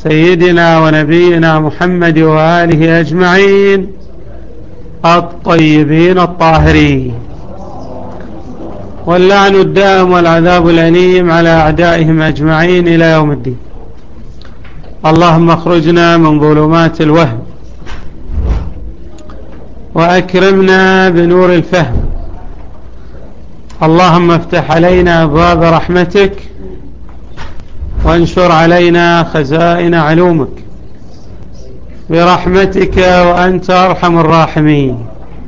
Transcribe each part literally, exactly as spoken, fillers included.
سيدنا ونبينا محمد وآله أجمعين الطيبين الطاهرين، واللعن الدائم والعذاب الأليم على أعدائهم أجمعين إلى يوم الدين. اللهم اخرجنا من ظلمات الوهم وأكرمنا بنور الفهم. اللهم افتح علينا أبواب رحمتك وانشر علينا خزائن علومك برحمتك وأنت أرحم الراحمين.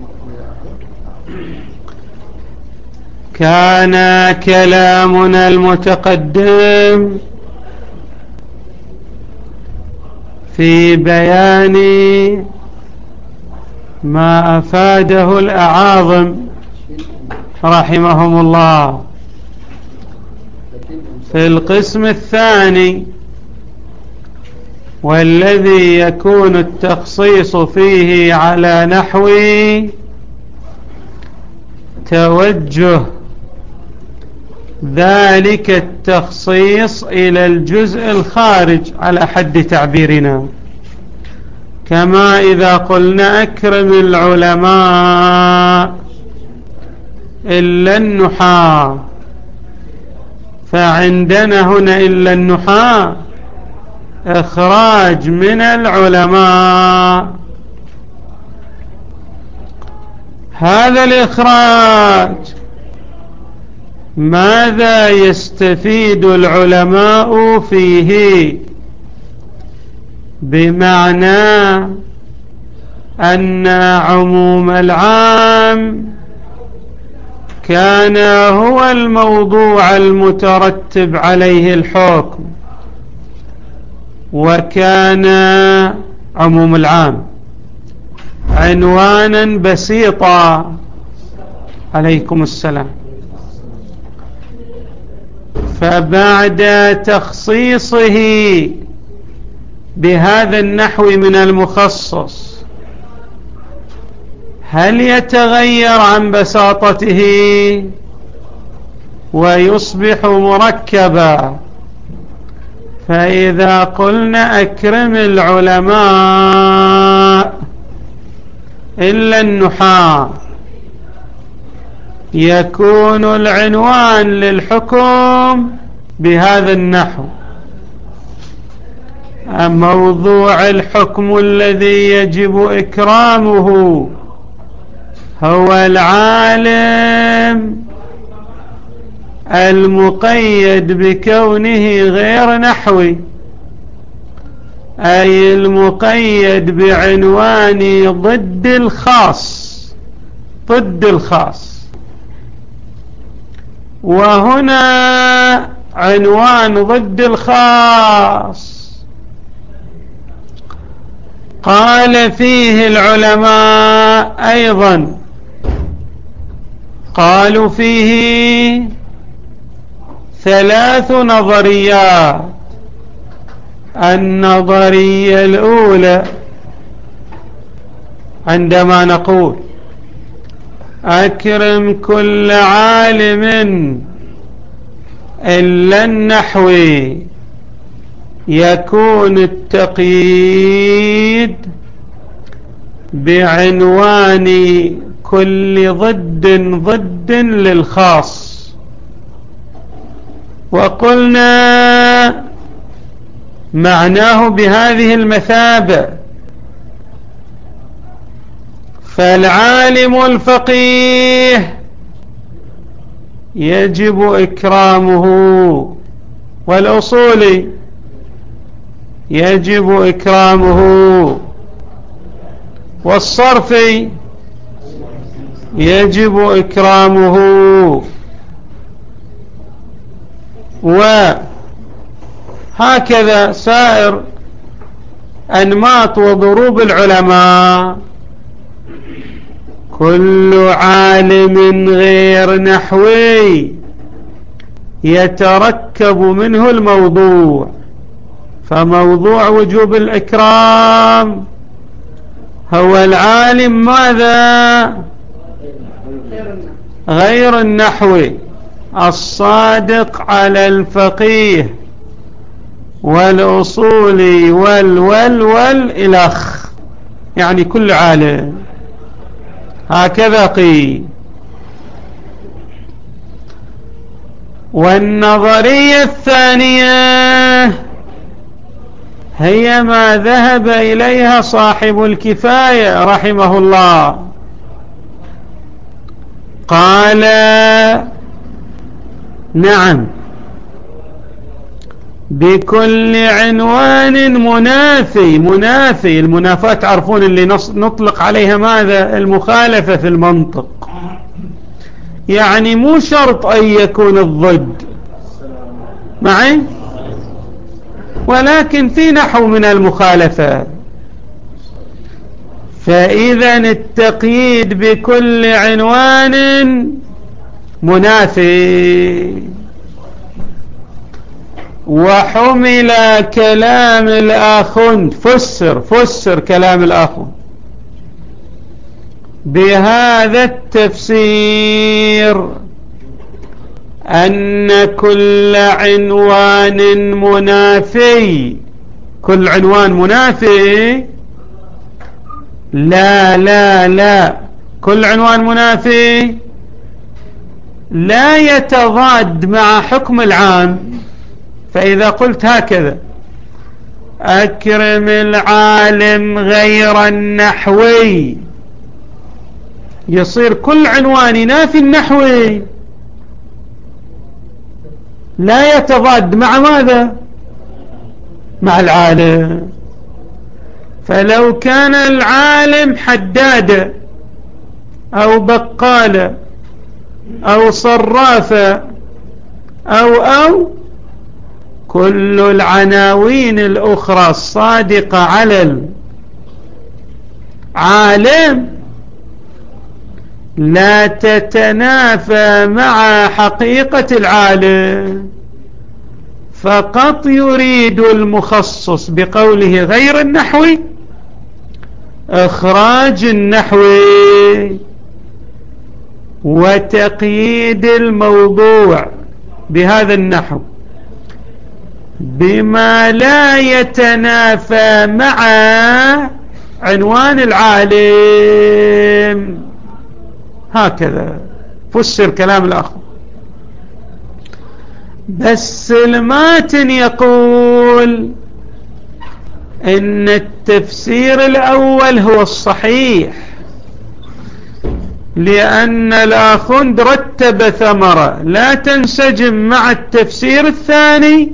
كان كلامنا المتقدم في بيان ما أفاده الأعاظم رحمهم الله في القسم الثاني، والذي يكون التخصيص فيه على نحو توجه ذلك التخصيص إلى الجزء الخارج على حد تعبيرنا، كما إذا قلنا أكرم العلماء إلا النحاة، فعندنا هنا إلا النحاة إخراج من العلماء. هذا الإخراج ماذا يستفيد العلماء فيه؟ بمعنى أن عموم العام كان هو الموضوع المترتب عليه الحكم، وكان عموم العام عنوانا بسيطا. عليكم السلام. فبعد تخصيصه بهذا النحو من المخصص، هل يتغير عن بساطته ويصبح مركبا؟ فإذا قلنا أكرم العلماء إلا النحاة، يكون العنوان للحكم بهذا النحو. موضوع الحكم الذي يجب إكرامه هو العالم المقيد بكونه غير نحوي، أي المقيد بعنوان ضد الخاص، ضد الخاص. وهنا عنوان ضد الخاص قال فيه العلماء أيضا، قالوا فيه ثلاث نظريات. النظرية الأولى عندما نقول أكرم كل عالم إلا النحوي، يكون التقييد بعنوان كل ضد ضد للخاص. وقلنا معناه بهذه المثابة: فالعالم الفقيه يجب إكرامه، والأصولي يجب إكرامه، والصرفي يجب إكرامه، وهكذا سائر أنماط وضروب العلماء. كل عالم غير نحوي يتركب منه الموضوع، فموضوع وجوب الإكرام هو العالم ماذا؟ غير النحوي الصادق على الفقيه والأصولي وال وال والإلخ، يعني كل عالم. هكذا قيل. والنظرية الثانية هي ما ذهب إليها صاحب الكفاية رحمه الله، قال نعم، بكل عنوان منافي. منافي، المنافاة تعرفون اللي نطلق عليها ماذا؟ المخالفة في المنطق، يعني مو شرط أن يكون الضد معي، ولكن في نحو من المخالفة. فإذا التقييد بكل عنوان منافي. وحمل كلام الآخوند، فسر فسر كلام الآخوند بهذا التفسير، أن كل عنوان منافي. كل عنوان منافي؟ لا لا لا، كل عنوان منافي لا يتضاد مع حكم العام. فإذا قلت هكذا: أكرم العالم غير النحوي، يصير كل عنوان ينافي النحوي، لا يتضاد مع ماذا؟ مع العالم. فلو كان العالم حدادا أو بقالا أو صرافا أو أو كل العناوين الأخرى الصادقة على العالم لا تتنافى مع حقيقة العالم، فقط يريد المخصص بقوله غير النحوي إخراج النحوي وتقييد الموضوع بهذا النحو بما لا يتنافى مع عنوان العالم. هكذا فسر كلام الأخ. بس الماتن يقول إن التفسير الأول هو الصحيح، لأن الآخوند رتب ثمرة لا تنسجم مع التفسير الثاني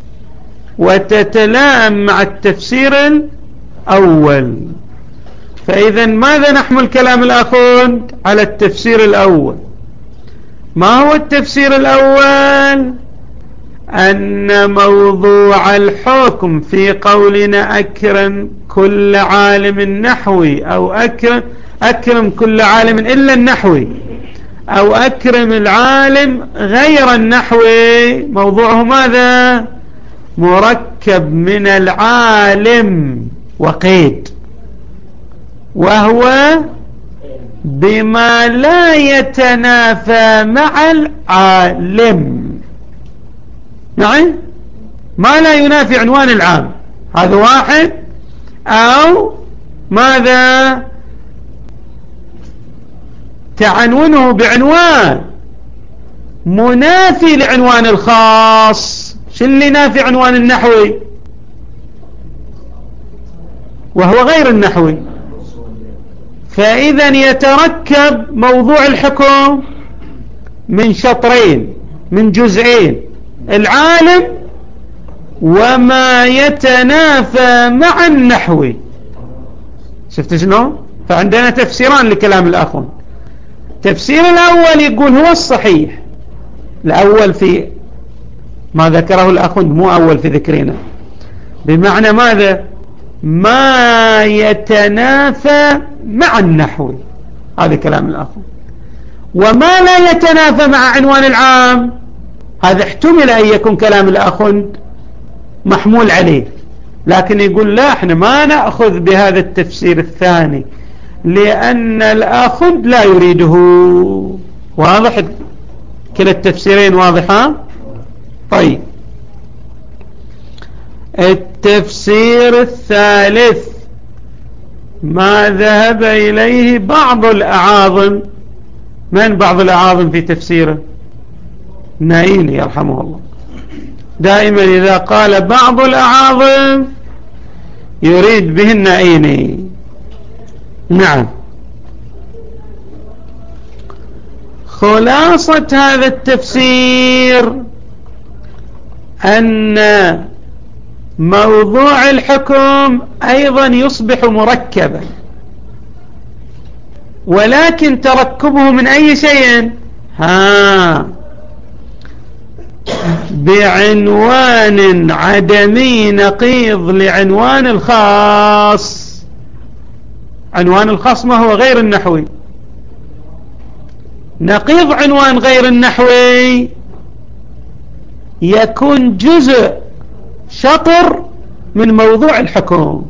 وتتلائم مع التفسير الأول. فإذا ماذا نحمل كلام الآخوند؟ على التفسير الأول. ما هو التفسير الأول؟ أن موضوع الحكم في قولنا أكرم كل عالم نحوي أو أكرم, أكرم كل عالم إلا النحوي أو أكرم العالم غير النحوي، موضوعه ماذا؟ مركب من العالم وقيد، وهو بما لا يتنافى مع العالم. نعم، ما لا ينافي عنوان العام، هذا واحد. أو ماذا؟ تعنونه بعنوان منافي لعنوان الخاص. شو اللي نافي عنوان النحوي وهو غير النحوي؟ فإذا يتركب موضوع الحكم من شطرين، من جزئين: العالم وما يتنافى مع النحوي. شفت شنو؟ فعندنا تفسيران لكلام الأخون. تفسير الأول يقول هو الصحيح، الأول في ما ذكره الأخون، مو أول في ذكرنا، بمعنى ماذا؟ ما يتنافى مع النحوي، هذا كلام الأخون. وما لا يتنافى مع عنوان العام، هذا احتمل أن يكون كلام الأخون محمول عليه، لكن يقول لا، احنا ما نأخذ بهذا التفسير الثاني لأن الأخون لا يريده. واضح؟ كلا التفسيرين واضحة؟ طيب، التفسير الثالث ما ذهب إليه بعض الأعاظم. من بعض الأعاظم في تفسيره؟ النائيني يرحمه الله. دائما إذا قال بعض الأعاظم يريد به النائيني. نعم. خلاصة هذا التفسير أن موضوع الحكم أيضا يصبح مركبا، ولكن تركبه من أي شيء؟ ها بعنوان عدمي نقيض لعنوان الخاص. عنوان الخاص ما هو؟ غير النحوي. نقيض عنوان غير النحوي يكون جزء شطر من موضوع الحكم.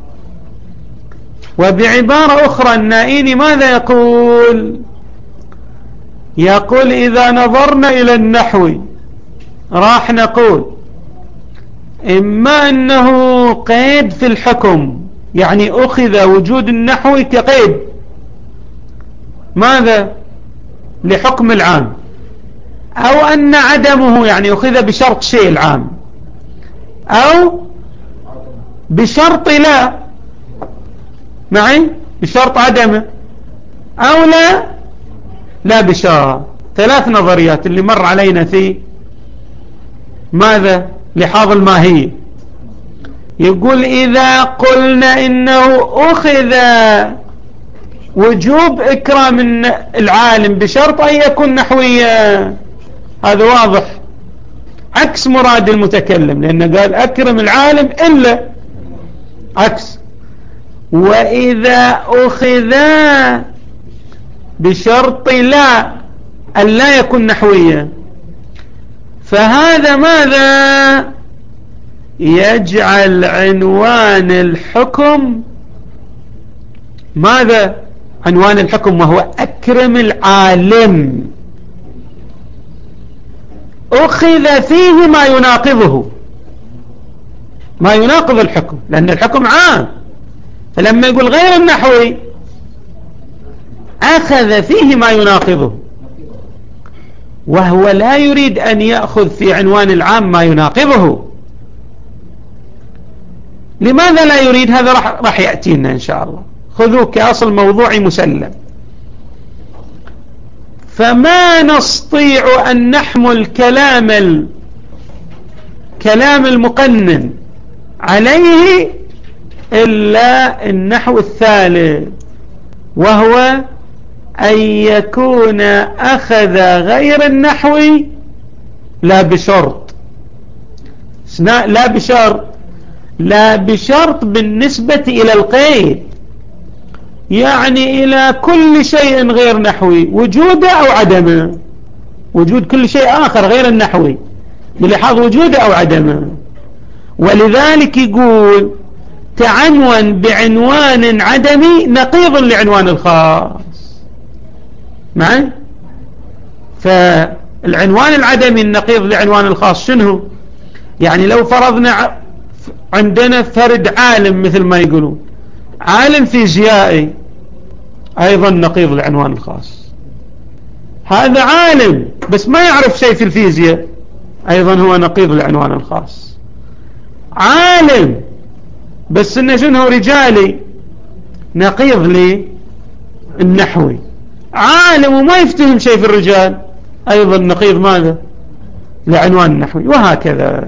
وبعبارة أخرى النائيني ماذا يقول؟ يقول إذا نظرنا إلى النحو راح نقول إما أنه قيد في الحكم، يعني أخذ وجود النحو كقيد ماذا؟ لحكم العام، أو أن عدمه يعني أخذ بشرط شيء العام، أو بشرط لا معي بشرط عدمه، أو لا لا بشرط. ثلاث نظريات اللي مر علينا في ماذا؟ لحاظ الماهية. يقول إذا قلنا إنه أخذ وجوب إكرام العالم بشرط أن يكون نحويا، هذا واضح عكس مراد المتكلم، لأنه قال أكرم العالم إلا عكس. وإذا أخذ بشرط لا أن لا يكون نحويا، فهذا ماذا؟ يجعل عنوان الحكم ماذا؟ عنوان الحكم وهو أكرم العالم أخذ فيه ما يناقضه، ما يناقض الحكم، لأن الحكم عام. فلما يقول غير النحوي أخذ فيه ما يناقضه، وهو لا يريد أن يأخذ في عنوان العام ما يناقضه. لماذا لا يريد؟ هذا راح, راح يأتينا إن شاء الله. خذوه كأصل موضوعي مسلم. فما نستطيع أن نحمل كلام كلام المقنن عليه إلا النحو الثالث، وهو أن يكون أخذ غير النحوي لا بشرط. لا بشرط لا بشرط بالنسبة إلى القيد، يعني إلى كل شيء غير نحوي وجوده أو عدمه، وجود كل شيء آخر غير النحوي بلحاظ وجوده أو عدمه. ولذلك يقول تعنون بعنوان عدمي نقيض لعنوان الخاص معي. فالعنوان العدمي النقيض لعنوان الخاص شنو؟ يعني لو فرضنا عندنا فرد عالم مثل ما يقولون عالم فيزيائي، أيضا نقيض لعنوان الخاص. هذا عالم بس ما يعرف شيء في الفيزياء، أيضا هو نقيض لعنوان الخاص. عالم بس إنه شنو رجالي، نقيض للنحوي. عالم وما يفتهم شيء في الرجال، أيضا نقيض ماذا؟ لعنوان النحوي. وهكذا.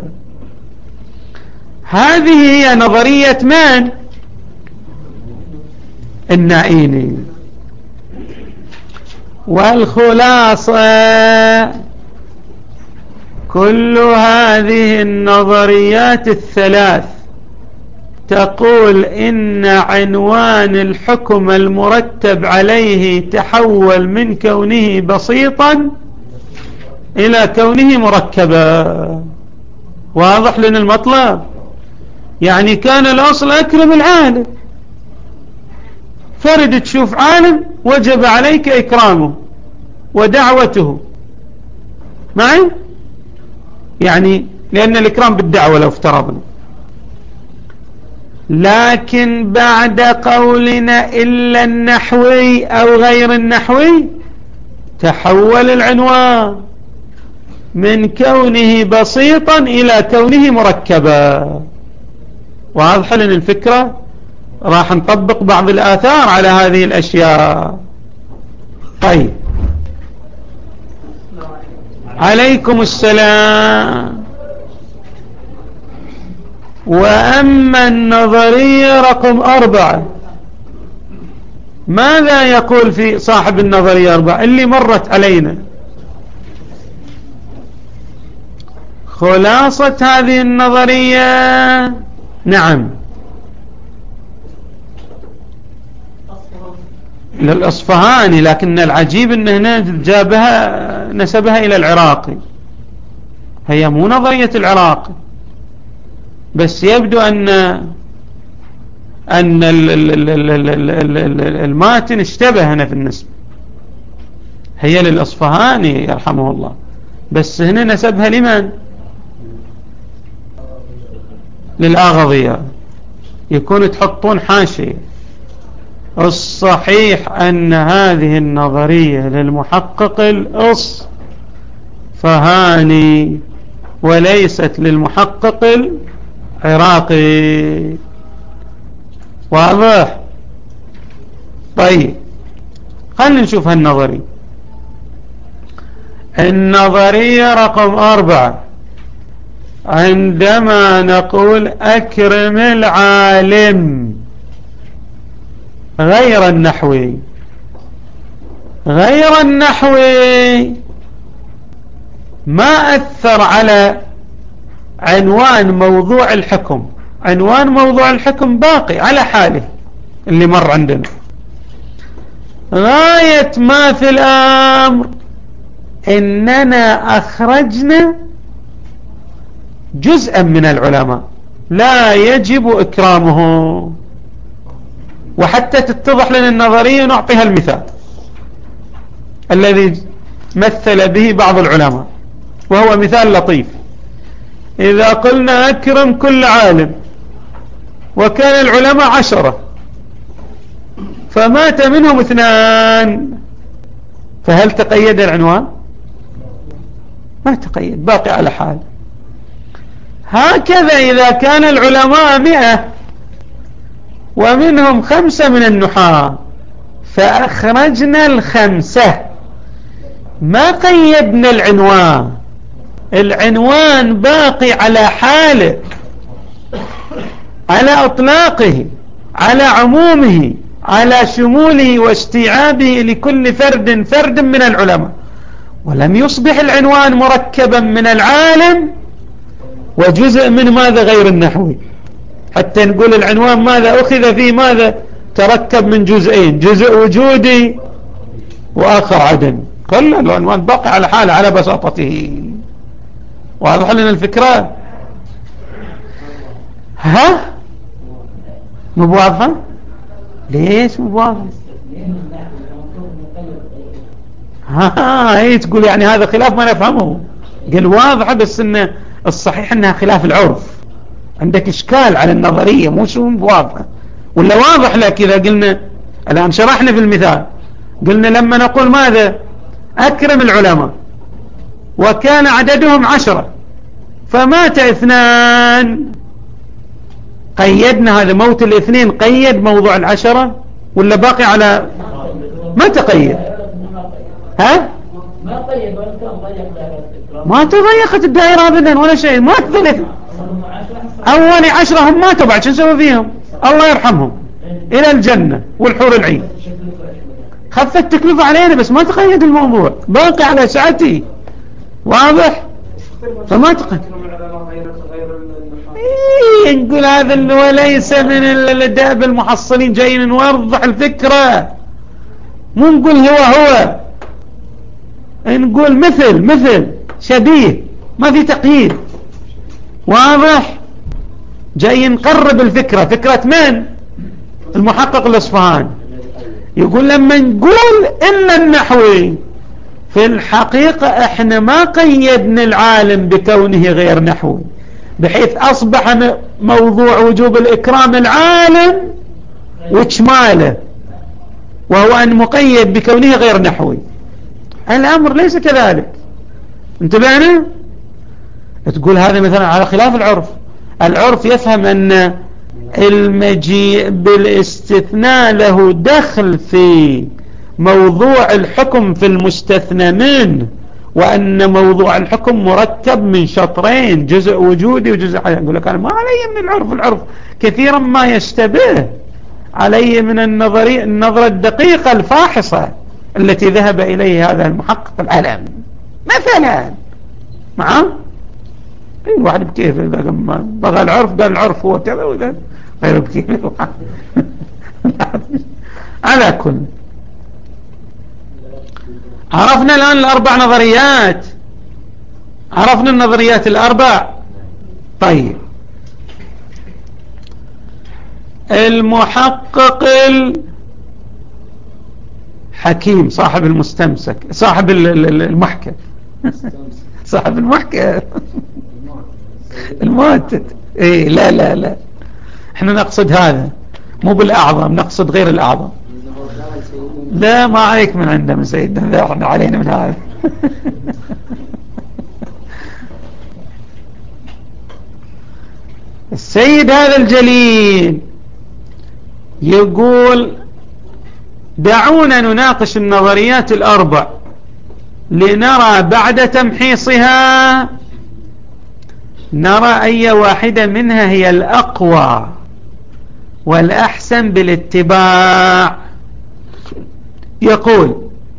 هذه هي نظرية من؟ النائيني. والخلاصة كل هذه النظريات الثلاث تقول إن عنوان الحكم المرتب عليه تحول من كونه بسيطا إلى كونه مركبا. واضح لنا المطلب؟ يعني كان الأصل أكرم العالم، فرد تشوف عالم وجب عليك إكرامه ودعوته معي، يعني لأن الإكرام بالدعوة لو افترضنا، لكن بعد قولنا إلا النحوي أو غير النحوي تحول العنوان من كونه بسيطا إلى كونه مركبا. واضح لنا الفكرة؟ راح نطبق بعض الآثار على هذه الأشياء. طيب، عليكم السلام. وأما النظرية رقم أربعة، ماذا يقول في صاحب النظرية أربعة اللي مرت علينا؟ خلاصة هذه النظرية، نعم، للأصفهاني، لكن العجيب أنه هنا جابها نسبها إلى العراقي. هي مو نظرية العراقي، بس يبدو أن أن الماتن اشتبه هنا في النسبة. هي للأصفهاني يرحمه الله، بس هنا نسبها لمن؟ للآغضية. يكون تحطون حاشية: الصحيح أن هذه النظرية للمحقق الأصفهاني وليست للمحقق العراقي. واضح؟ طيب، خلينا نشوف هالنظرية. النظرية رقم أربعة، عندما نقول أكرم العالم غير النحوي، غير النحوي ما أثر على عنوان موضوع الحكم. عنوان موضوع الحكم باقي على حاله اللي مر عندنا. غاية ما في الأمر إننا أخرجنا جزءا من العلماء لا يجب إكرامه. وحتى تتضح لنا النظرية نعطيها المثال الذي مثل به بعض العلماء، وهو مثال لطيف. إذا قلنا أكرم كل عالم، وكان العلماء عشرة فمات منهم اثنان، فهل تقيد العنوان؟ ما تقيد، باقي على حال. هكذا إذا كان العلماء مئة ومنهم خمسة من النحاة فأخرجنا الخمسة، ما قيدنا العنوان، العنوان باقي على حاله، على أطلاقه، على عمومه، على شموله واستيعابه لكل فرد فرد من العلماء، ولم يصبح العنوان مركبا من العالم وجزء من ماذا غير النحوي، حتى نقول العنوان ماذا أخذ فيه، ماذا تركب من جزئين، جزء وجودي وآخر عدم. كل العنوان باقي على حاله على بساطته. واضح لنا الفكرة؟ ها مو واضحة؟ ليش مو واضحة؟ ها هي تقول يعني هذا خلاف ما نفهمه. قل واضحة، بس إن الصحيح انها خلاف العرف. عندك اشكال على النظرية، مو شو واضحة ولا واضح لك. اذا قلنا الان شرحنا في المثال، قلنا لما نقول ماذا أكرم العلماء وكان عددهم عشرة فمات اثنان، قيدنا هذا موت الاثنين، قيد موضوع العشرة ولا باقي على ما تقيد؟ ها ما قيد ولا كان ضيق دائرة، ما تضيقت الدائرة ابدا ولا شيء. ما ثلاث اول عشرة هم ماتوا، بعد شو نسوي فيهم؟ الله يرحمهم الى الجنة والحور العين. خفت تكلفة علينا بس ما تقيد الموضوع، باقي على ساعتي. واضح؟ فما تقيد. إيه نقول هذا وليس من الدأب المحصلين، جايين نوضح الفكرة، مو نقول هو هو، نقول مثل مثل شبيه، ما في تقييد. واضح؟ جاي نقرب الفكرة. فكرة من؟ المحقق الأصفهاني. يقول لما نقول إلا النحوي في الحقيقة احنا ما قيدنا العالم بكونه غير نحوي، بحيث أصبح موضوع وجوب الإكرام العالم وإجماله، وهو أن مقيد بكونه غير نحوي. الأمر ليس كذلك. انتبهنا؟ تقول هذا مثلا على خلاف العرف. العرف يفهم أن المجيء بالاستثناء له دخل في موضوع الحكم في المستثنى منه، وأن موضوع الحكم مركب من شطرين، جزء وجودي وجزء حياتي. يقول لك أنا ما علي من العرف، العرف كثيرا ما يشتبه علي من النظرية النظرة الدقيقة الفاحصة التي ذهب إليه هذا المحقق العلم مثلا. معه الواحد بكيف إذا بغى العرف قال العرف هو كذا وإذا غير بكيف. على كل، عرفنا الآن الأربع نظريات، عرفنا النظريات الأربع. طيب المحقق الحكيم صاحب المستمسك صاحب المحكم صاحب المحكم المؤتت. ايه لا لا لا احنا نقصد هذا مو بالأعظم، نقصد غير الأعظم. لا ما عليك من عندنا من سيدنا، لا احنا علينا من هذا. السيد هذا الجليل يقول دعونا نناقش النظريات الأربع لنرى بعد تمحيصها، نرى أي واحدة منها هي الأقوى والأحسن بالاتباع. يقول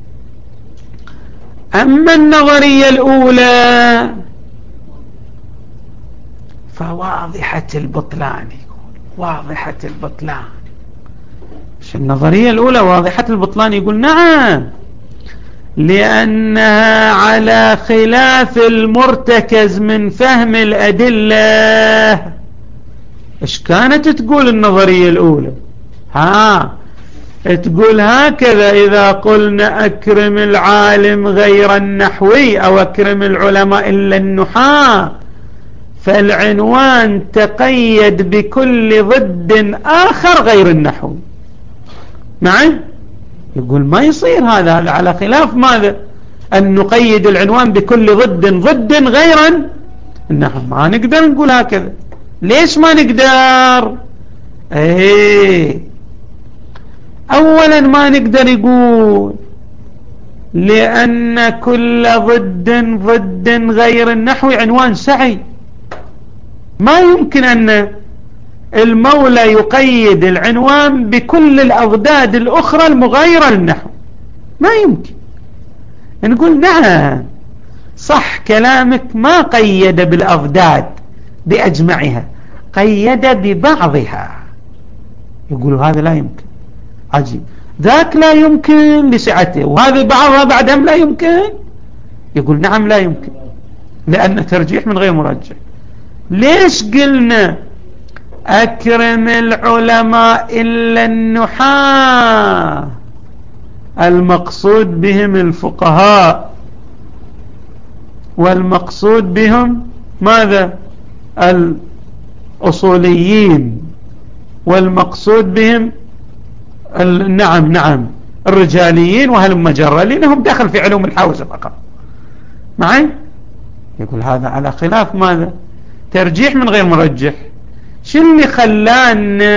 أما النظرية الأولى فواضحة البطلان. يقول واضحة البطلان. مش النظرية الأولى واضحة البطلان؟ يقول نعم، لأنها على خلاف المرتكز من فهم الأدلة. إيش كانت تقول النظرية الأولى؟ ها تقول هكذا: إذا قلنا أكرم العالم غير النحوي أو أكرم العلماء إلا النحاة، فالعنوان تقيد بكل ضد آخر غير النحو. معي؟ يقول ما يصير هذا، هذا على خلاف ماذا؟ أن نقيد العنوان بكل ضد ضد غير النحو. ما نقدر نقول هكذا. ليش ما نقدر؟ ايه اولا ما نقدر يقول لأن كل ضد ضد غير النحو عنوان سعي. ما يمكن أن المولى يقيد العنوان بكل الأضداد الأخرى المغايرة للنحو، ما يمكن. نقول نعم صح كلامك، ما قيد بالأضداد بأجمعها، قيد ببعضها. يقولوا هذا لا يمكن، عجيب، ذاك لا يمكن لسعته، وهذا بعضها بعدهم لا يمكن. يقول نعم لا يمكن، لأن ترجيح من غير مرجح. ليش قلنا أكرم العلماء إلا النحاة؟ المقصود بهم الفقهاء، والمقصود بهم ماذا؟ الأصوليين، والمقصود بهم نعم نعم الرجاليين وهلم مجرى، لأنهم دخل في علوم الحوزة فقط. معي؟ يقول هذا على خلاف ماذا؟ ترجيح من غير مرجح. شو اللي خلانا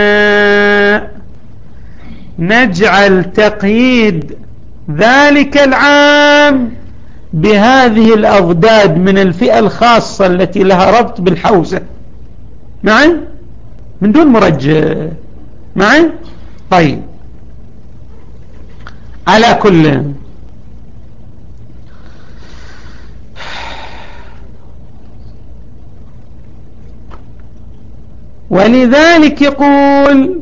نجعل تقييد ذلك العام بهذه الأضداد من الفئة الخاصة التي لها ربط بالحوزة؟ معي؟ من دون مرجح. معي؟ طيب على كل، ولذلك يقول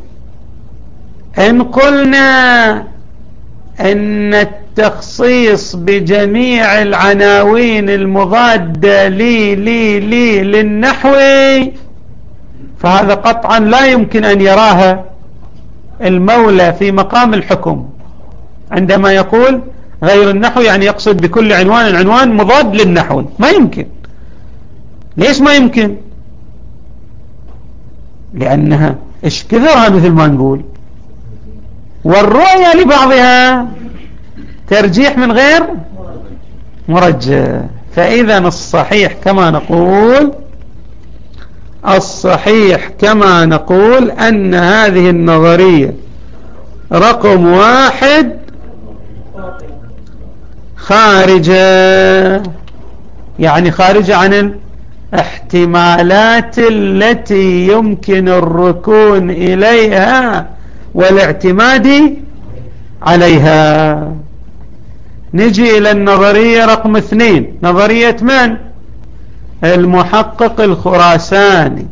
إن قلنا أن التخصيص بجميع العناوين المضادة لي لي لي للنحوي، فهذا قطعا لا يمكن أن يراها المولى في مقام الحكم. عندما يقول غير النحو يعني يقصد بكل عنوان العنوان مضاد للنحو، ما يمكن. ليش ما يمكن؟ لأنها إيش كثرها مثل ما نقول، والرؤية لبعضها ترجيح من غير مرجح. فإذا الصحيح كما نقول الصحيح كما نقول أن هذه النظرية رقم واحد خارجة، يعني خارجة عن الاحتمالات التي يمكن الركون إليها والاعتماد عليها. نجي إلى النظرية رقم اثنين، نظرية من؟ المحقق الخراساني،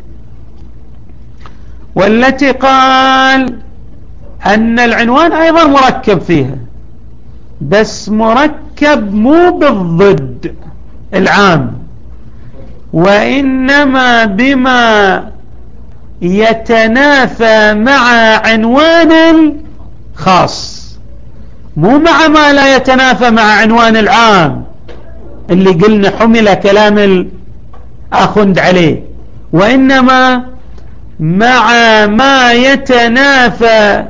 والتي قال أن العنوان أيضا مركب فيها، بس مركب مو بالضد العام، وإنما بما يتنافى مع عنوان الخاص، مو مع ما لا يتنافى مع عنوان العام اللي قلنا حمل كلام الأخند عليه، وإنما مع ما يتنافى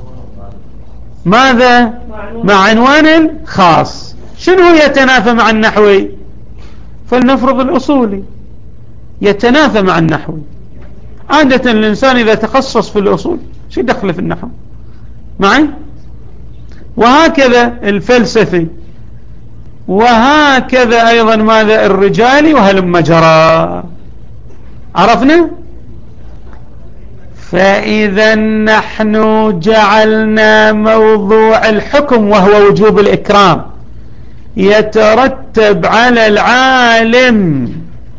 ماذا؟ مع عنوان خاص. شنو يتنافى مع النحوي؟ فلنفرض الأصولي يتنافى مع النحوي. عادة الإنسان إذا تخصص في الأصول شو دخل في النحو معي؟ وهكذا الفلسفي، وهكذا أيضا ماذا؟ الرجالي، وهلم جرى. عرفنا؟ فإذا نحن جعلنا موضوع الحكم وهو وجوب الإكرام يترتب على العالم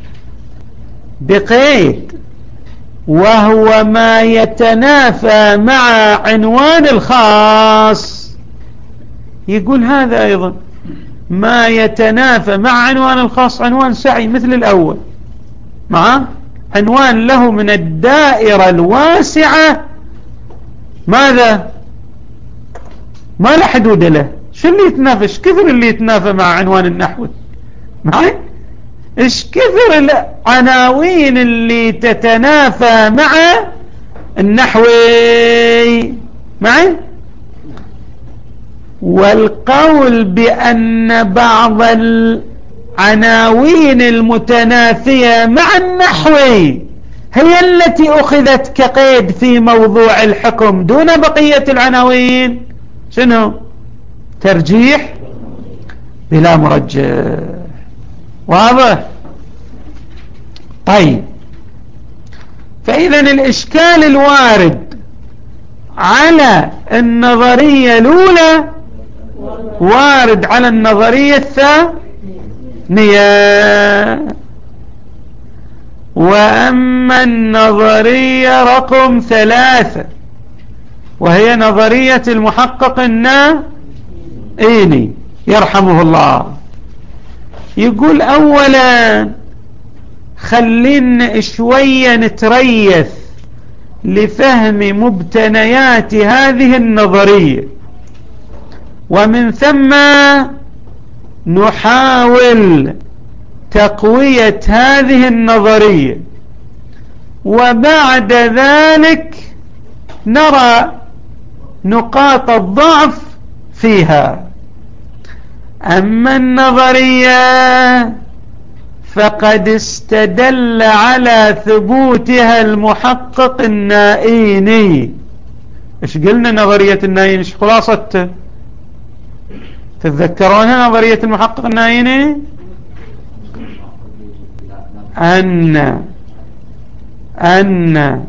بقيد، وهو ما يتنافى مع عنوان الخاص. يقول هذا أيضا ما يتنافى مع عنوان الخاص عنوان سعي مثل الأول، مع عنوان له من الدائرة الواسعة ماذا؟ ما له حدود له. شو اللي يتنافى؟ ايش كثر اللي يتنافى مع عنوان النحو معي؟ ايش كثر العناوين اللي تتنافى مع النحوي معي؟ والقول بأن بعض العناوين المتنافية مع النحوي هي التي أخذت كقيد في موضوع الحكم دون بقية العناوين، شنو؟ ترجيح بلا مرجح. واضح؟ طيب، فإذا الإشكال الوارد على النظرية الأولى وارد على النظرية الثانية. وأما النظرية رقم ثلاثة وهي نظرية المحقق النائيني يرحمه الله، يقول أولا خلينا شوية نتريث لفهم مبتنيات هذه النظرية، ومن ثم نحاول تقوية هذه النظرية، وبعد ذلك نرى نقاط الضعف فيها. أما النظرية فقد استدل على ثبوتها المحقق النائيني. ايش قلنا نظرية النائيني؟ ايش خلاصة؟ تتذكرونها نظرية المحقق النائيني؟ أن أن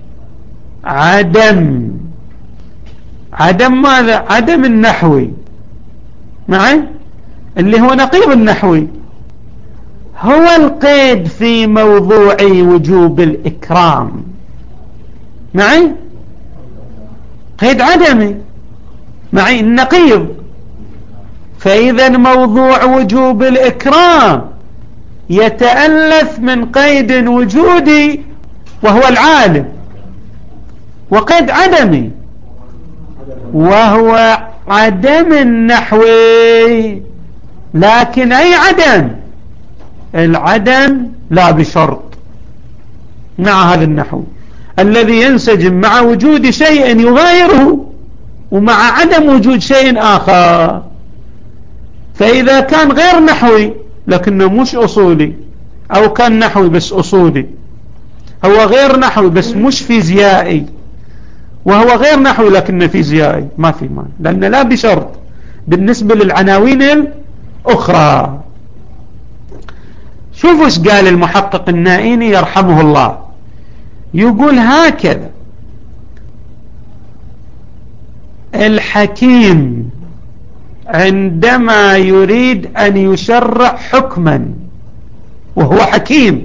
عدم عدم ماذا؟ عدم النحوي معي اللي هو نقيض النحوي هو القيد في موضوع وجوب الإكرام معي، قيد عدمي معي النقيض. فإذا موضوع وجوب الإكرام يتألف من قيد وجودي وهو العالم، وقيد عدمي وهو عدم النحوي. لكن أي عدم؟ العدم لا بشرط، مع هذا النحو الذي ينسجم مع وجود شيء يغايره ومع عدم وجود شيء آخر. فإذا كان غير نحوي لكنه مش أصولي، أو كان نحوي بس أصولي، هو غير نحوي بس مش فيزيائي، وهو غير نحوي لكنه فيزيائي، ما في معنى، لأنه لا بشرط بالنسبة للعناوين الأخرى. شوفوا ايش قال المحقق النائيني يرحمه الله، يقول هكذا: الحكيم عندما يريد أن يشرع حكما وهو حكيم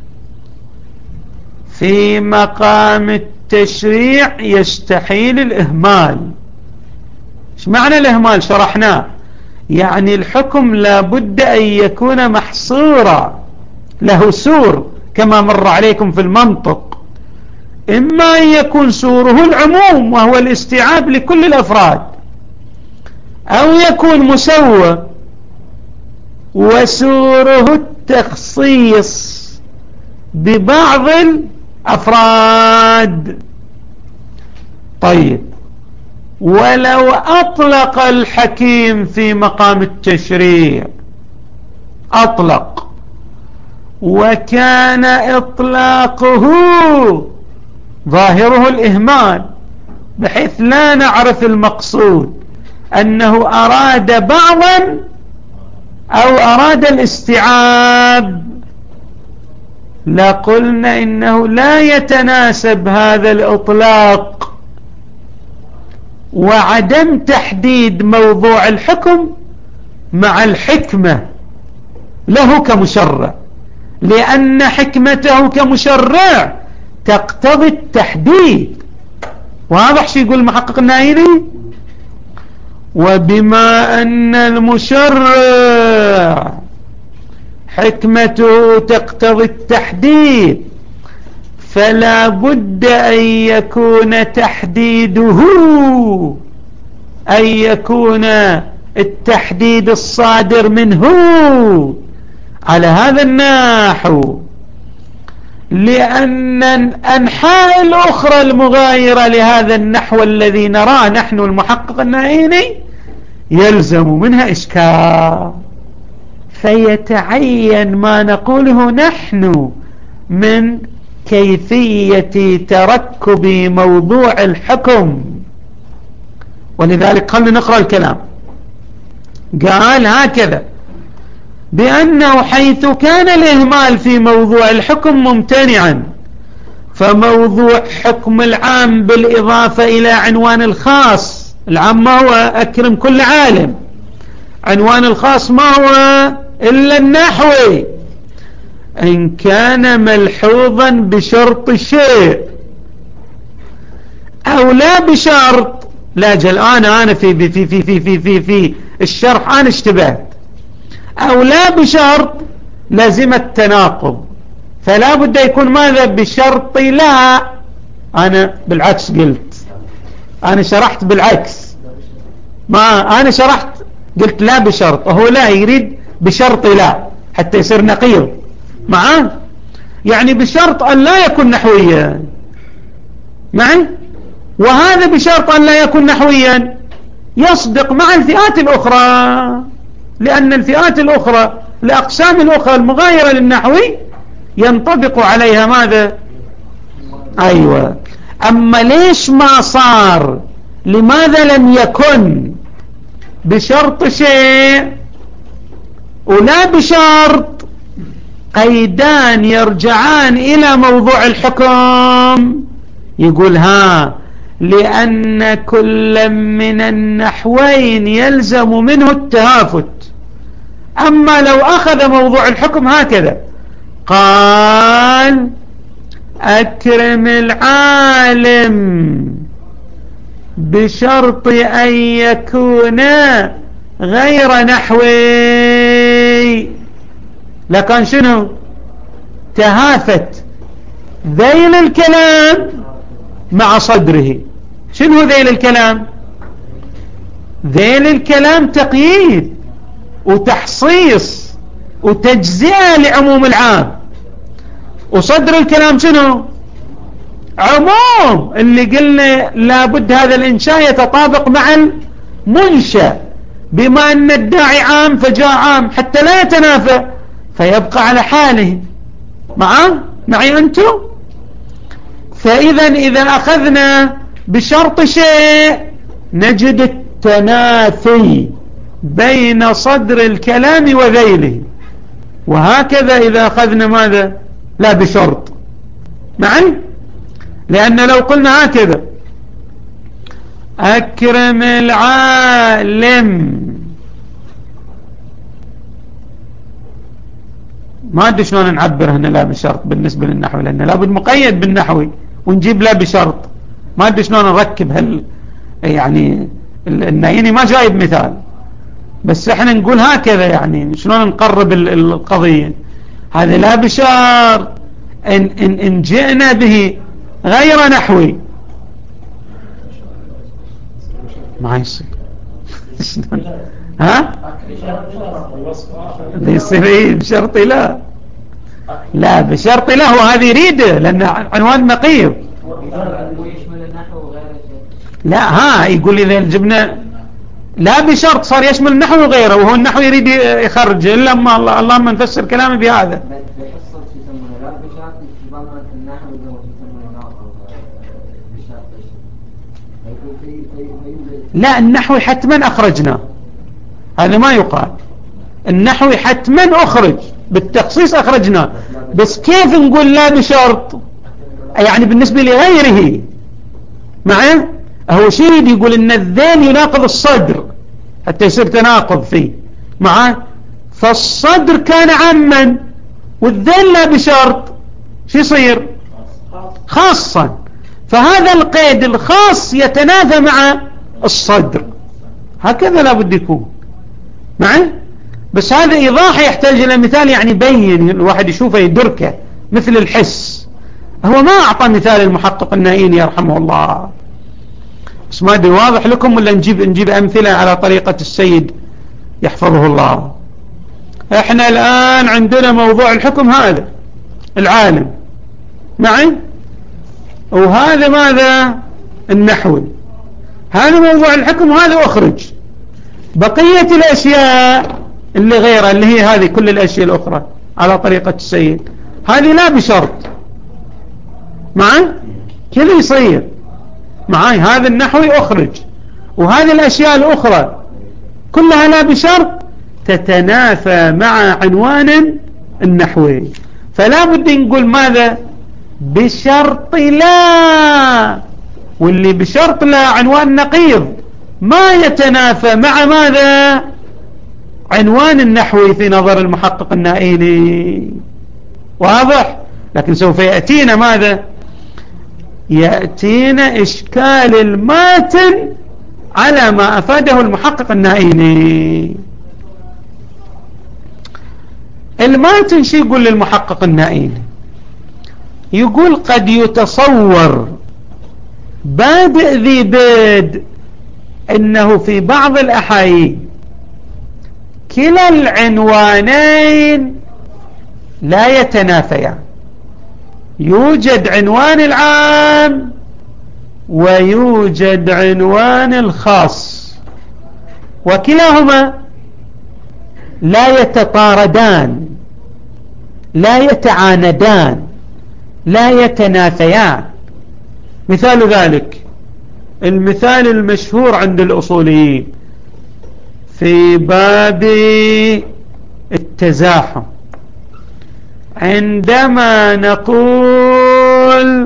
في مقام التشريع يستحيل الإهمال. ايش معنى الإهمال؟ شرحناه، يعني الحكم لابد أن يكون محصورا له سور كما مر عليكم في المنطق، إما أن يكون سوره العموم وهو الاستيعاب لكل الأفراد، أو يكون مسوى وسوره التخصيص ببعض الأفراد. طيب، ولو أطلق الحكيم في مقام التشريع، أطلق وكان إطلاقه ظاهره الإهمال بحيث لا نعرف المقصود، أنه أراد بعضا أو أراد الاستيعاب، لقلنا إنه لا يتناسب هذا الإطلاق وعدم تحديد موضوع الحكم مع الحكمة له كمشرع، لأن حكمته كمشرع تقتضي التحديد. واضح شو يقول المحقق النائيني؟ وبما أن المشرع حكمته تقتضي التحديد فلا بد أن يكون تحديده، أن يكون التحديد الصادر منه على هذا النحو، لأن الأنحاء الأخرى المغايرة لهذا النحو الذي نراه نحن المحقق النائيني يلزم منها إشكال، فيتعين ما نقوله نحن من كيفية تركب موضوع الحكم. ولذلك خلنا نقرأ الكلام. قال هكذا: بأنه حيث كان الإهمال في موضوع الحكم ممتنعا، فموضوع حكم العام بالإضافة إلى عنوان الخاص، العام ما هو أكرم كل عالم، عنوان الخاص ما هو إلا النحوي، إن كان ملحوظا بشرط الشيء أو لا بشرط. لا جل أنا أنا في في في في في في في الشرح أنا اشتبهت. أو لا بشرط لازم التناقض، فلا بد يكون ماذا؟ بشرط لا. أنا بالعكس قلت، أنا شرحت بالعكس، ما أنا شرحت قلت لا بشرط، وهو لا يريد بشرط لا حتى يصير نقيض معاه، يعني بشرط أن لا يكون نحويا معي، وهذا بشرط أن لا يكون نحويا يصدق مع الفئات الأخرى، لأن الفئات الأخرى الأقسام الأخرى المغايرة للنحوي ينطبق عليها ماذا؟ أيوة. أما ليش ما صار؟ لماذا لم يكن بشرط شيء ولا بشرط؟ قيدان يرجعان إلى موضوع الحكم. يقول ها لأن كل من النحوين يلزم منه التهافت. أما لو أخذ موضوع الحكم هكذا قال أكرم العالم بشرط أن يكون غير نحوي، لكن شنو؟ تهافت ذيل الكلام مع صدره. شنو ذيل الكلام؟ ذيل الكلام تقييد وتحصيص وتجزئة لعموم العام، وصدر الكلام شنو؟ عموم، اللي قلنا لابد هذا الإنشاء يتطابق مع المنشأ، بما أن الداعي عام فجاء عام حتى لا يتنافى فيبقى على حاله. معه؟ معي أنتم؟ فإذا إذا أخذنا بشرط شيء نجد التنافي بين صدر الكلام وذيله، وهكذا إذا أخذنا ماذا؟ لا بشرط. معي؟ لأن لو قلنا هكذا أكرم العالم، ما أدري شلون نعبر هنا لا بشرط بالنسبة للنحو، لأن لابد مقيد بالنحوي ونجيب لا بشرط. ما أدري شلون نركب هال يعني النايني ما جايب مثال، بس احنا نقول هكذا يعني شلون نقرب القضية. هذا لا بشرط إن, إن, إن جئنا به غير نحوي ما يصير. ها يصير ايه بشرط لا لا بشرط لا، هو هذه يريده لأن عنوان نقيض. لا ها يقول إذا جبنا لا بشرط صار يشمل النحو وغيره، وهو النحو يريد يخرج إلا ما الله اللهم نفسر كلامي بهذا. لا النحو حتما أخرجنا، هذا ما يقال. النحو حتما أخرج بالتخصيص أخرجنا، بس كيف نقول لا بشرط؟ يعني بالنسبة لغيره. معه هو شيء يقول إن الذيل يناقض الصدر حتى يصير تناقض فيه. معه فالصدر كان عاما والذيل لا بشرط، شو يصير؟ خاصا. فهذا القيد الخاص يتنافى مع الصدر، هكذا لا بد يكون. معه بس هذا إيضاح يحتاج إلى مثال يعني يبين الواحد يشوفه يدركه، مثل الحس. هو ما أعطى مثال المحقق النائيني يرحمه الله، بس ما أدري واضح لكم ولا نجيب نجيب أمثلة على طريقة السيد يحفظه الله. احنا الآن عندنا موضوع الحكم هذا العالم معي، وهذا ماذا؟ النحوي. هذا موضوع الحكم وهذا أخرج. بقية الأشياء اللي غيرها اللي هي هذه كل الأشياء الأخرى على طريقة السيد هذه لا بشرط. معي كذا يصير. معي هذا النحوي أخرج، وهذه الأشياء الأخرى كلها لا بشرط تتنافى مع عنوان النحوي. فلا بد نقول ماذا؟ بشرط لا، واللي بشرط لا عنوان نقيض ما يتنافى مع ماذا؟ عنوان النحوي في نظر المحقق النائيني. واضح؟ لكن سوف يأتينا ماذا؟ يأتينا إشكال الماتن على ما أفاده المحقق النائيني. الماتن شو يقول للمحقق النائيني؟ يقول قد يتصور بادئ ذي باد انه في بعض الاحايين كلا العنوانين لا يتنافيان، يوجد عنوان العام ويوجد عنوان الخاص، وكلاهما لا يتطاردان لا يتعاندان لا يتنافيان. مثال ذلك المثال المشهور عند الأصوليين في باب التزاحم، عندما نقول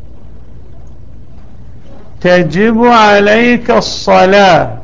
تجب عليك الصلاة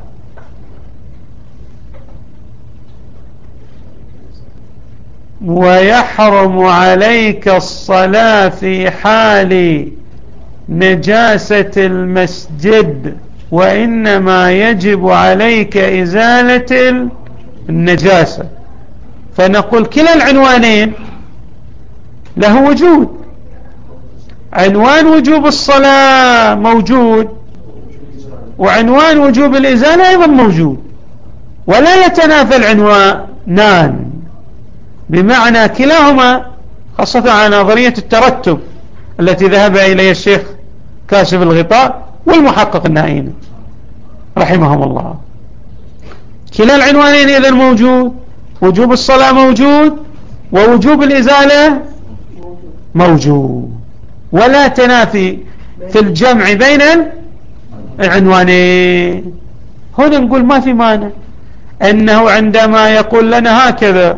ويحرم عليك الصلاة في حال نجاسة المسجد، وإنما يجب عليك إزالة النجاسة، فنقول كلا العنوانين له وجود. عنوان وجوب الصلاة موجود، وعنوان وجوب الإزالة أيضا موجود، ولا يتنافى العنوانان، بمعنى كلاهما خاصة على نظرية الترتب التي ذهب إليها الشيخ كاشف الغطاء والمحقق النائين رحمهم الله. كلا العنوانين إذن موجود، وجوب الصلاة موجود ووجوب الإزالة موجود، ولا تنافي في الجمع بين العنوانين. هنا نقول ما في مانع أنه عندما يقول لنا هكذا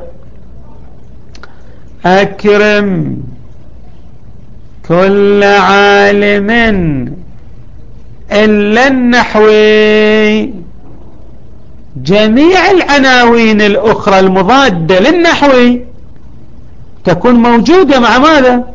أكرم كل عالم إلا النحوي، جميع العناوين الأخرى المضادة للنحوي تكون موجودة مع ماذا؟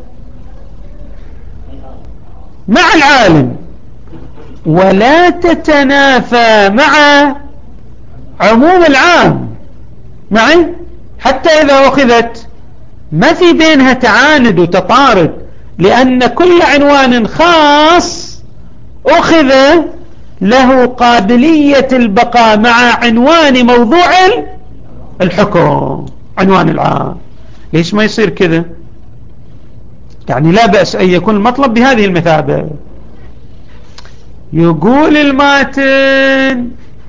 مع العالم، ولا تتنافى مع عموم العام معي، حتى إذا أخذت ما في بينها تعاند وتطارد، لأن كل عنوان خاص أخذ له قابلية البقاء مع عنوان موضوع الحكم عنوان العام. ليش ما يصير كذا؟ يعني لا بأس أن يكون المطلب بهذه المثابة. يقول الماتن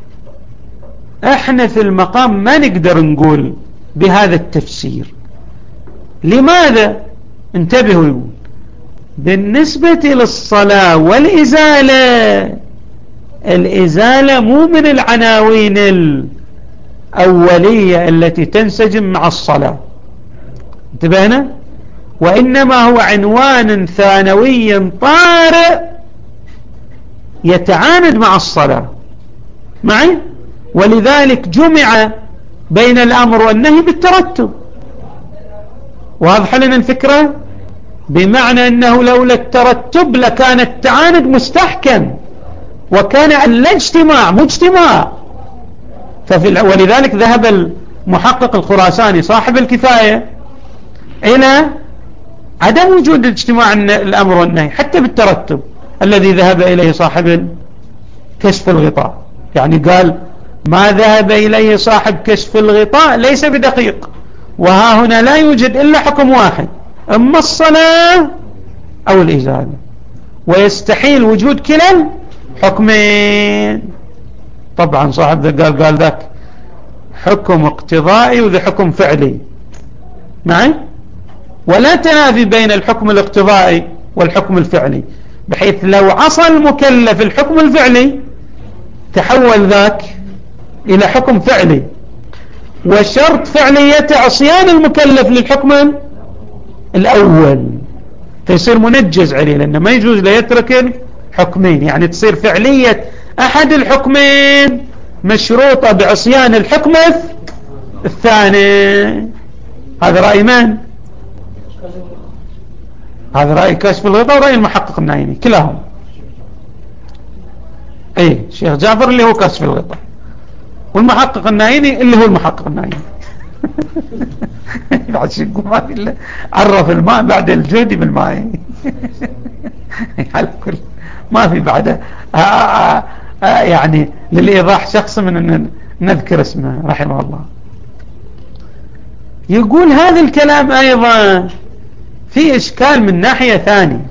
احنا في المقام ما نقدر نقول بهذا التفسير. لماذا؟ انتبهوا، يقول بالنسبة للصلاة والإزالة، الإزالة مو من العناوين الأولية التي تنسجم مع الصلاة، انتبهنا، وإنما هو عنوان ثانوي طارئ يتعاند مع الصلاة معي، ولذلك جمع بين الأمر والنهي بالترتب. واضح لنا الفكرة؟ بمعنى أنه لولا الترتب لكان التعاند مستحكم وكان الاجتماع مجتمع. ففي ولذلك ذهب المحقق الخراساني صاحب الكفاية إلى عدم وجود اجتماع الأمر والنهي حتى بالترتب الذي ذهب إليه صاحب كشف الغطاء. يعني قال ما ذهب إليه صاحب كشف الغطاء ليس بدقيق، وها هنا لا يوجد إلا حكم واحد، أما الصلاة أو الإزالة، ويستحيل وجود كلا حكمين. طبعا صاحب ذا قال قال ذاك حكم اقتضائي وذا حكم فعلي معي، ولا تنافي بين الحكم الاقتضائي والحكم الفعلي، بحيث لو عصى المكلف الحكم الفعلي تحول ذاك إلى حكم فعلي، وشرط فعلية عصيان المكلف للحكم الأول، فيصير منجز عليه، لأنه ما يجوز ليترك الحكمين. يعني تصير فعلية أحد الحكمين مشروطة بعصيان الحكم الثاني. هذا رأي من؟ هذا رأي كاشف الغطاء ورأي المحقق النائمي كلاهم. ايه شيخ جعفر اللي هو كاشف الغطاء، والمحقق النائمي اللي هو المحقق النائمي. بعد شيء ما في الا عرف الماء بعد الجهد بالماء. على كل ما في بعده يعني للإيضاح شخص من أن نذكر اسمه رحمه الله. يقول هذا الكلام أيضا في إشكال من ناحية ثانية،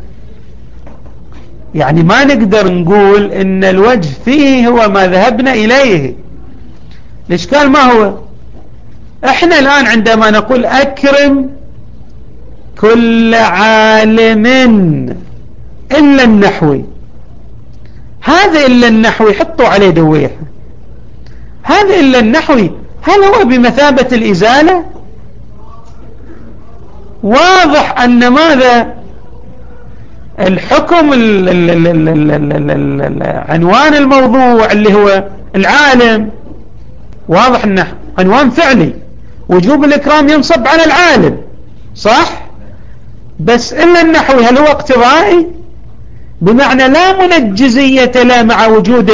يعني ما نقدر نقول إن الوجه فيه هو ما ذهبنا إليه. الإشكال ما هو؟ إحنا الآن عندما نقول أكرم كل عالم إلا النحوي، هذا إلا النحوي حطوا عليه دويحة، هذا إلا النحوي هل هو بمثابة الإزالة؟ واضح أن ماذا الحكم عنوان الموضوع اللي هو العالم، واضح أنه عنوان فعلي، وجوب الإكرام ينصب على العالم صح، بس إلا النحوي هل هو اقتضائي؟ بمعنى لا منجزية لا مع وجود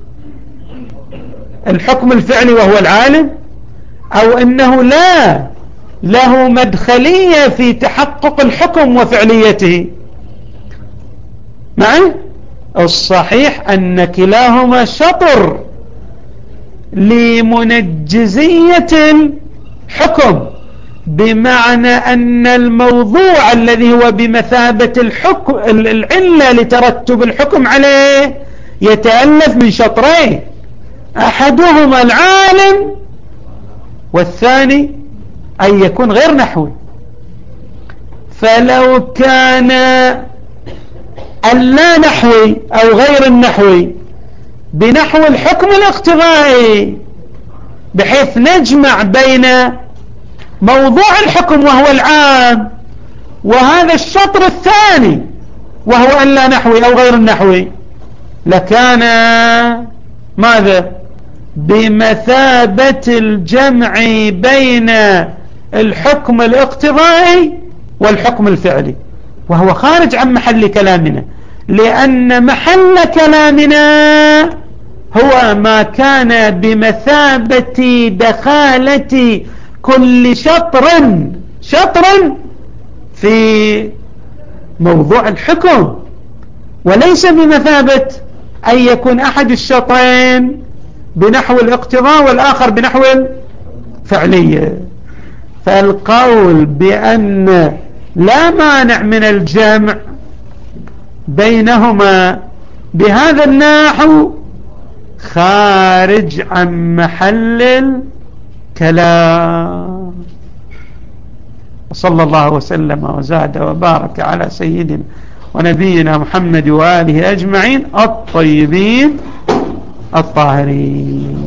الحكم الفعلي وهو العالم، أو أنه لا له مدخلية في تحقق الحكم وفعليته معي. الصحيح أن كلاهما شطر لمنجزية الحكم، بمعنى أن الموضوع الذي هو بمثابة الحكم العلة لترتب الحكم عليه يتألف من شطرين، أحدهما العالم والثاني أن يكون غير نحوي. فلو كان اللا نحوي أو غير النحوي بنحو الحكم الاقتضائي بحيث نجمع بين موضوع الحكم وهو العام وهذا الشطر الثاني وهو اللا نحوي أو غير النحوي، لكان ماذا؟ بمثابة الجمع بين الحكم الاقتضائي والحكم الفعلي، وهو خارج عن محل كلامنا، لأن محل كلامنا هو ما كان بمثابة دخالة كل شطر شطر في موضوع الحكم، وليس بمثابة أن يكون أحد الشطرين بنحو الاقتضاء والآخر بنحو الفعلية. فالقول بأن لا مانع من الجمع بينهما بهذا النحو خارج عن محل الكلام. وصلى الله وسلم وزاد وبارك على سيدنا ونبينا محمد وآله أجمعين الطيبين الطاهرين.